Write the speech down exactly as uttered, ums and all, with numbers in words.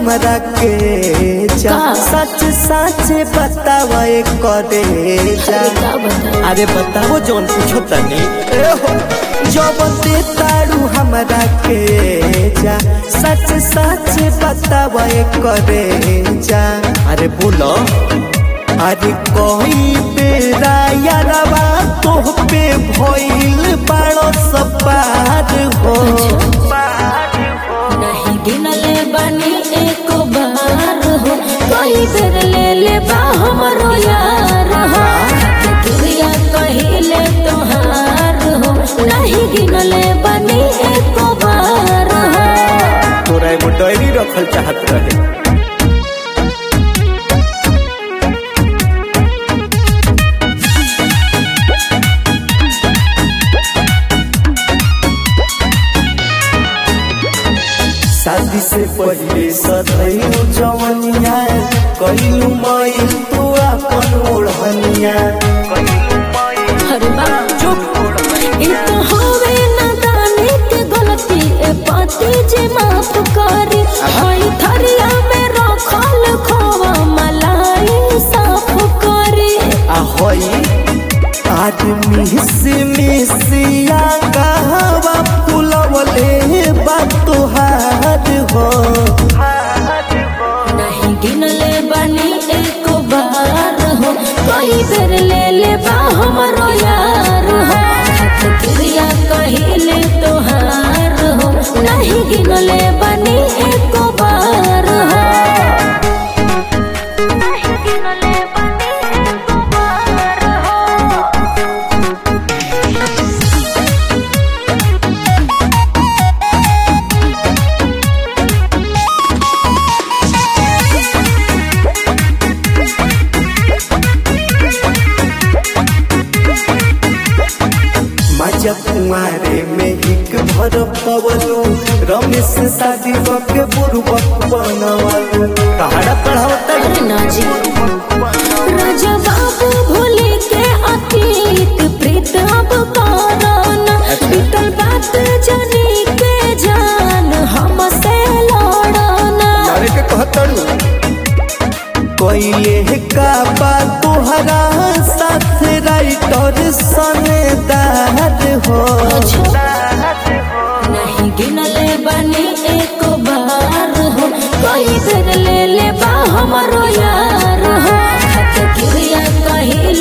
हमरा के जा सच सच बतावा करे जा। अरे बताओ जोन पूछो तनी जब ते तारू हमरा के जा सच सच बतावा करे जा। अरे बोलो अरे कोई बेरा यारवा तोह पे भइल बड़ो सपार हो। नहीं गिनले बनी एक बार हो कोई बेर ले ले बा हमरो यार हो। दुनिया कहिले तोहार हो नहीं गिनले बनी एक बार हो। तोरा एगो डायरी रखल चाहत रहे। शादी से पहले सदैव जवनिया कइलू माई तू अपन ओढ़निया। अरे बाप चुप इ तो होवे नादानी के गलती ए पाती जे माफ करी। हई थरिया में रखल खोवा मलाई साफ करी। आ होई आदमी से मिसिया कहवा फुलवले बा तोहार हो। नहीं गिनले बनी एक बार हो कोई बेर ले ले बा हमरो यार हो। क्रिया कहिले तोहार हो नहीं गिनले बनी एक बार हो। नहीं गिनले बनी एक बार हो। मजा कुमारे में एक भर पवलू रमेश शादी के बुरबक बनवलू। कहाड़ा पढ़ावता अरे नाजी राजा बाबू भूले के अतीत प्रीत अब कराना। बीतल बात जानी के जान हमसे लड़ना। मारे के कहतड़ू कोइले का बात तोहरा साथ राइटर सनेदार हो। नहीं गिनले बनी एक बार हो कोई बेर ले ले बा हमरो यार हो। क्रिया कहिले